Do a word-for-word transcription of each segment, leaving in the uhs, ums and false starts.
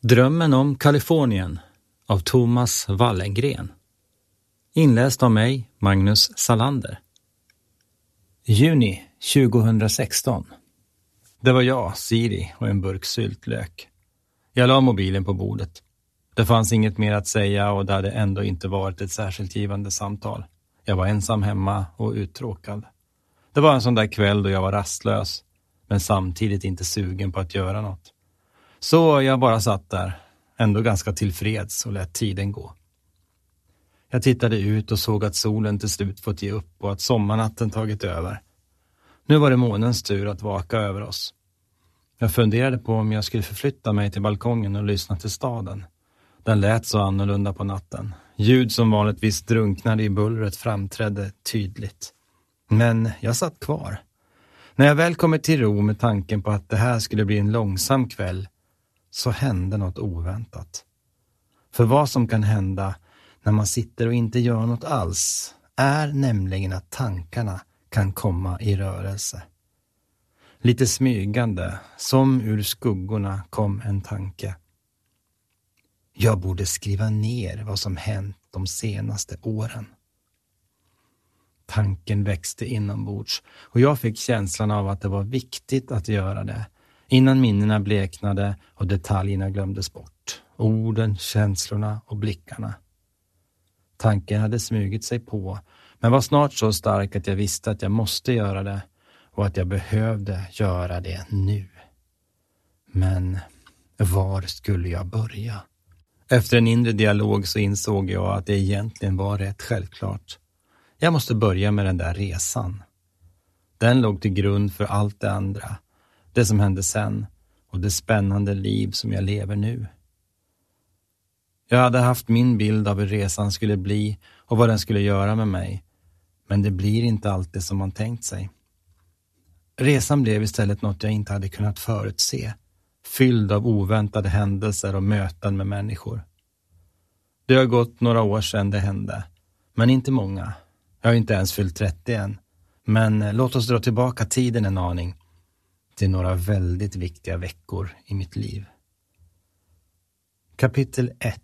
Drömmen om Kalifornien av Thomas Wallengren. Inläst av mig, Magnus Salander. Juni tjugohundrasexton. Det var jag, Siri och en burk syltlök. Jag la mobilen på bordet. Det fanns inget mer att säga och det hade ändå inte varit ett särskilt givande samtal. Jag var ensam hemma och uttråkad. Det var en sån där kväll då jag var rastlös, men samtidigt inte sugen på att göra något. Så jag bara satt där, ändå ganska tillfreds och lät tiden gå. Jag tittade ut och såg att solen till slut fått ge upp och att sommarnatten tagit över. Nu var det månens tur att vaka över oss. Jag funderade på om jag skulle förflytta mig till balkongen och lyssna till staden. Den lät så annorlunda på natten. Ljud som vanligtvis drunknade i bullret framträdde tydligt. Men jag satt kvar. När jag väl kommit till ro med tanken på att det här skulle bli en långsam kväll, så hände något oväntat. För vad som kan hända när man sitter och inte gör något alls är nämligen att tankarna kan komma i rörelse. Lite smygande, som ur skuggorna, kom en tanke. Jag borde skriva ner vad som hänt de senaste åren. Tanken växte inombords och jag fick känslan av att det var viktigt att göra det. Innan minnena bleknade och detaljerna glömdes bort. Orden, känslorna och blickarna. Tanken hade smugit sig på, men var snart så stark att jag visste att jag måste göra det och att jag behövde göra det nu. Men var skulle jag börja? Efter en inre dialog så insåg jag att det egentligen var rätt självklart. Jag måste börja med den där resan. Den låg till grund för allt det andra. Det som hände sen och det spännande liv som jag lever nu. Jag hade haft min bild av hur resan skulle bli och vad den skulle göra med mig. Men det blir inte alltid som man tänkt sig. Resan blev istället något jag inte hade kunnat förutse. Fylld av oväntade händelser och möten med människor. Det har gått några år sedan det hände. Men inte många. Jag har inte ens fyllt trettio än. Men låt oss dra tillbaka tiden en aning. Till några väldigt viktiga veckor i mitt liv. Kapitel ett.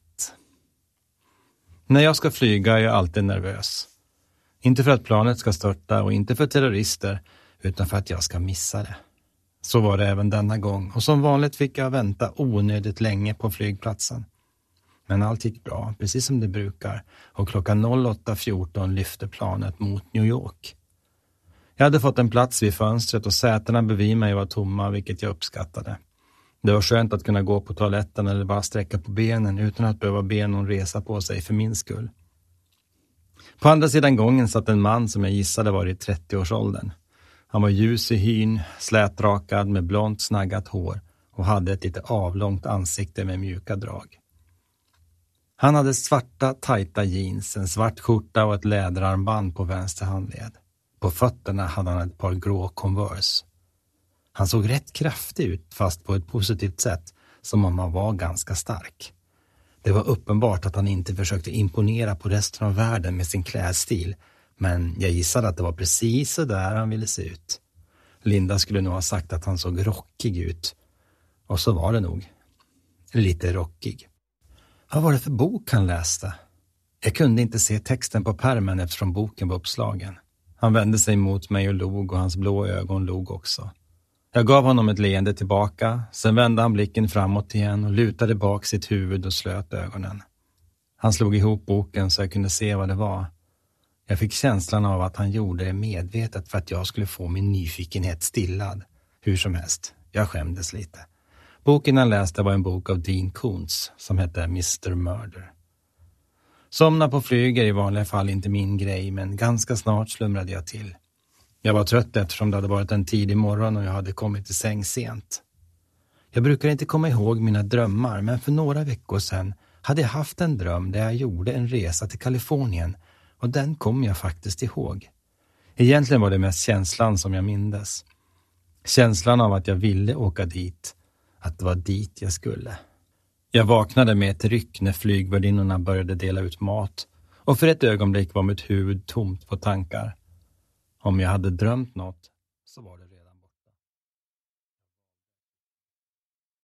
När jag ska flyga är jag alltid nervös. Inte för att planet ska störta och inte för terrorister, utan för att jag ska missa det. Så var det även denna gång och som vanligt fick jag vänta onödigt länge på flygplatsen. Men allt gick bra, precis som det brukar, och klockan åtta fjorton lyfte planet mot New York. Jag hade fått en plats vid fönstret och sätena bredvid mig var tomma, vilket jag uppskattade. Det var skönt att kunna gå på toaletten eller bara sträcka på benen utan att behöva be någon resa på sig för min skull. På andra sidan gången satt en man som jag gissade var i trettioårsåldern. Han var ljus i hyn, slätrakad med blont snaggat hår och hade ett lite avlångt ansikte med mjuka drag. Han hade svarta, tajta jeans, en svart skjorta och ett läderarmband på vänster handled. På fötterna hade han ett par grå Converse. Han såg rätt kraftig ut, fast på ett positivt sätt, som om han var ganska stark. Det var uppenbart att han inte försökte imponera på resten av världen med sin klädstil, men jag gissade att det var precis så där han ville se ut. Linda skulle nog ha sagt att han såg rockig ut. Och så var det nog. Lite rockig. Vad var det för bok han läste? Jag kunde inte se texten på pärmen eftersom boken var uppslagen. Han vände sig mot mig och log och hans blå ögon log också. Jag gav honom ett leende tillbaka, sen vände han blicken framåt igen och lutade bak sitt huvud och slöt ögonen. Han slog ihop boken så jag kunde se vad det var. Jag fick känslan av att han gjorde det medvetet för att jag skulle få min nyfikenhet stillad. Hur som helst, jag skämdes lite. Boken han läste var en bok av Dean Koontz som hette mister Murder. Somna på flyg är i vanliga fall inte min grej, men ganska snart slumrade jag till. Jag var trött eftersom det hade varit en tidig morgon och jag hade kommit till säng sent. Jag brukar inte komma ihåg mina drömmar, men för några veckor sedan hade jag haft en dröm där jag gjorde en resa till Kalifornien och den kom jag faktiskt ihåg. Egentligen var det mest känslan som jag mindes. Känslan av att jag ville åka dit, att det var dit jag skulle. Jag vaknade med ett ryck när flygvärdinnorna började dela ut mat och för ett ögonblick var mitt huvud tomt på tankar. Om jag hade drömt något så var det